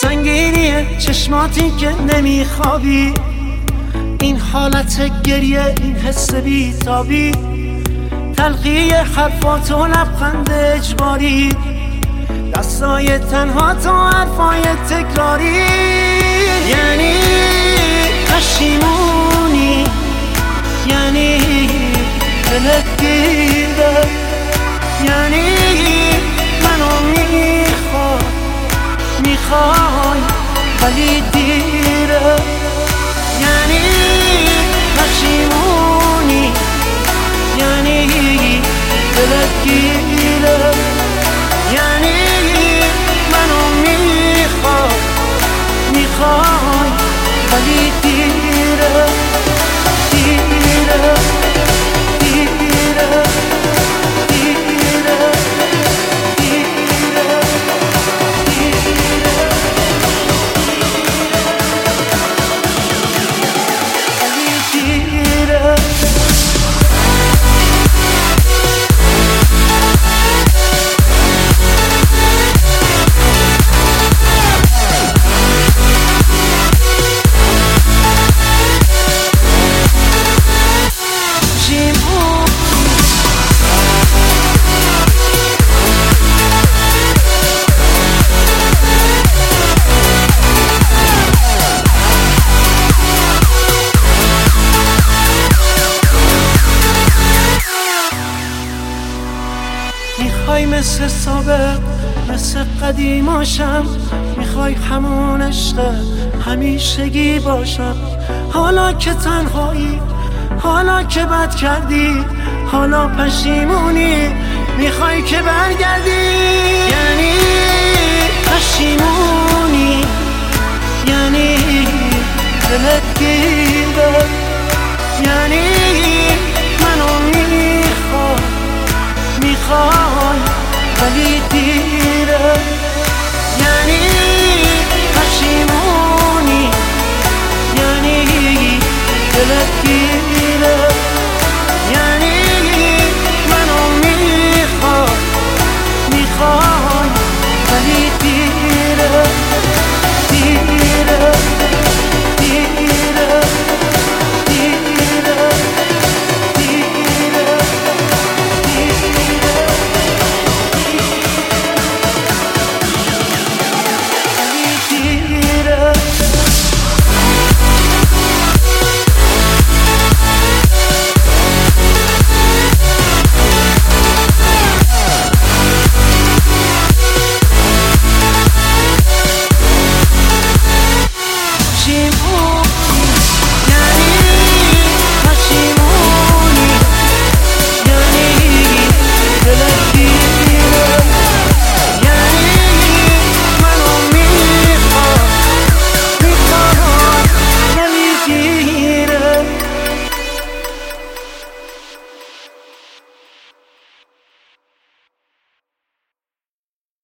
سنگینی چشماتی که نمیخوابی، این حالت گریه، این حس بیتابی، تلخی حرفات و لبخند اجباری، دستای تنها تو حرفای تکراری. یعنی پشیمونی، یعنی دلت گیره، یعنی منو میخوای ولی دیره. یعنی پشیمونی، یعنی دلت گیره، یعنی منو میخوای ولی دیره دیره دیره دیره میخوای مثل سابق، مثل قدیماشم، میخوای همون عشق همیشگی باشم. حالا که تنهایی، حالا که بد کردی، حالا پشیمونی، میخوای که برگردی. یعنی پشیمونی، یعنی دلت گیره، یعنی منو میخوای ولی دیره.